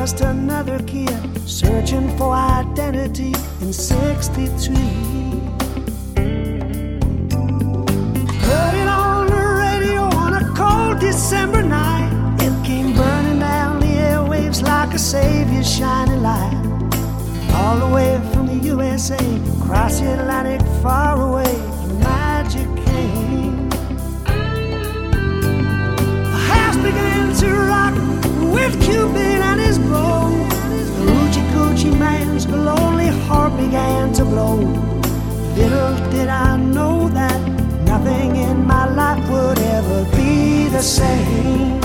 just another kid searching for identity in '63. Heard it on the radio on a cold December night. It came burning down the airwaves like a savior's shining light. All the way from the USA, across the Atlantic, far away, the magic came. The house began to rock with Cupid and his bow. The hoochie coochie man's lonely heart began to blow. Little did I know that nothing in my life would ever be the same.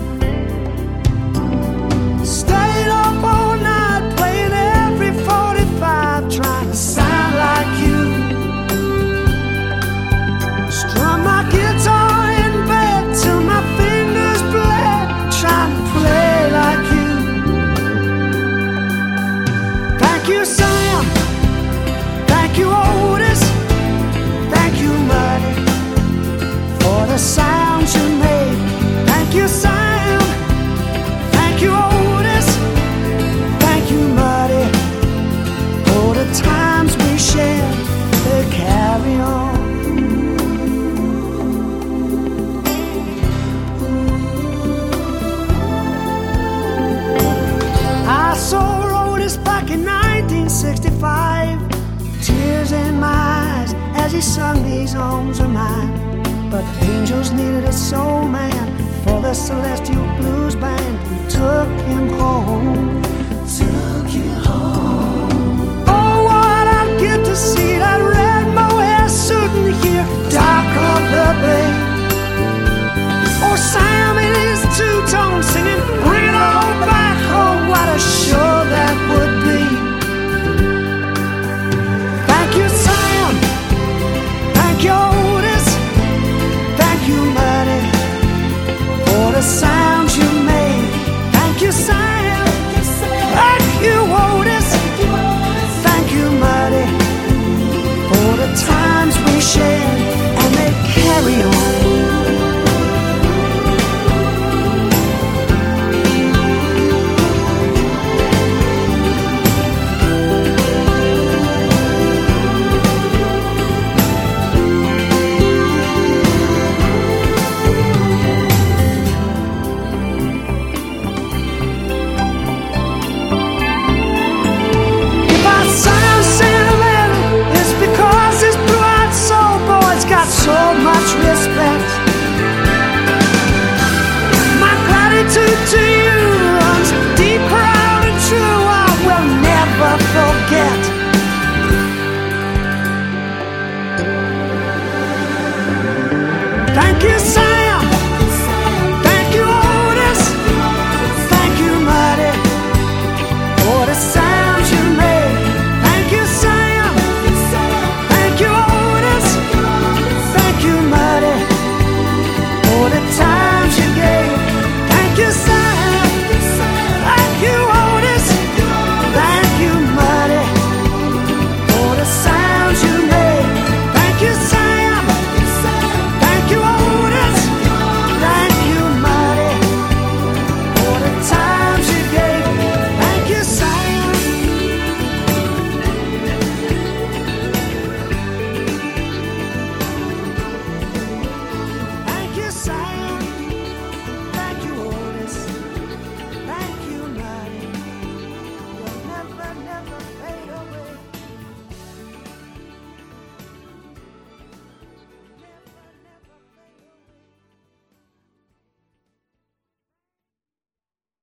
Stayed up all night playing every 45, trying to sound like you. Strum my guitar in bed till my fingers bled, trying to play like you. Thank you, Sam. Thank you, Otis. Thank you, Muddy, for the sounds you made. Thank you, Sam. Thank you, Otis. Thank you, Muddy, for the times we shared. They carry on. I saw Otis back in 1965, tears in my eyes as he sung these songs of mine. But angels needed a soul man for the Celestial Blues Band who took him home.